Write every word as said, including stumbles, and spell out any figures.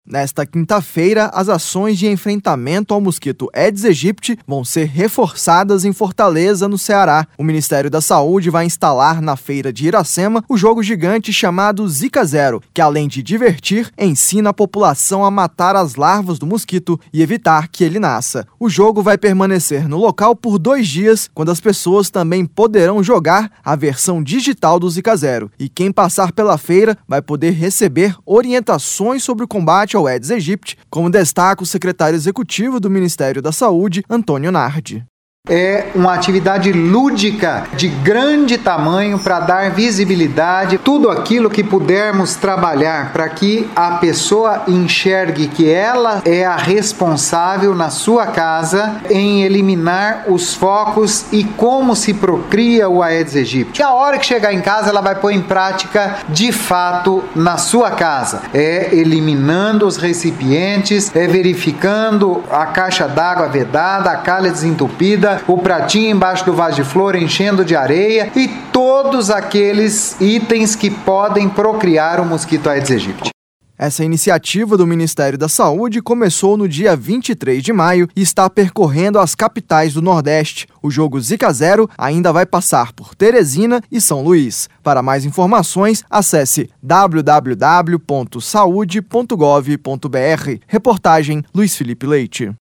Nesta quinta-feira, as ações de enfrentamento ao mosquito Aedes aegypti vão ser reforçadas em Fortaleza, no Ceará. O Ministério da Saúde vai instalar na feira de Iracema o jogo gigante chamado Zika Zero, que além de divertir, ensina a população a matar as larvas do mosquito e evitar que ele nasça. O jogo vai permanecer no local por dois dias, quando as pessoas também poderão jogar a versão digital do Zika Zero. E quem passar pela feira vai poder receber orientações sobre o combate ao Aedes aegypti, como destaca o secretário executivo do Ministério da Saúde, Antônio Nardi. É uma atividade lúdica de grande tamanho para dar visibilidade, tudo aquilo que pudermos trabalhar para que a pessoa enxergue que ela é a responsável na sua casa em eliminar os focos e como se procria o Aedes aegypti. A hora que chegar em casa, ela vai pôr em prática de fato na sua casa. É eliminando os recipientes, é verificando a caixa d'água vedada, a calha desentupida, o pratinho embaixo do vaso de flor enchendo de areia e todos aqueles itens que podem procriar o mosquito Aedes aegypti. Essa iniciativa do Ministério da Saúde começou no dia vinte e três de maio e está percorrendo as capitais do Nordeste. O jogo Zika Zero ainda vai passar por Teresina e São Luís. Para mais informações, acesse w w w ponto saude ponto gov ponto b r. Reportagem Luiz Felipe Leite.